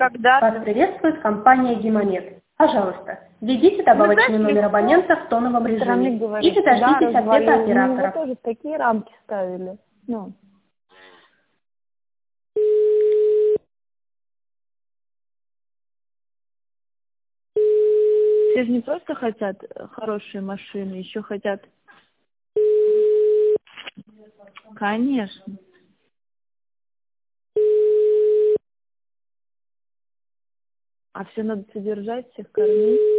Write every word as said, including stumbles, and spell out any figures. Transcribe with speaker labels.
Speaker 1: Когда?
Speaker 2: Вас приветствует компания «Гемомед». Пожалуйста, введите добавочный номер абонента в тоновом режиме и дождитесь ответа оператора.
Speaker 1: Мы тоже такие рамки ставили. Ну. Все же не просто хотят хорошие машины, еще хотят... Конечно. А все надо содержать, всех кормить.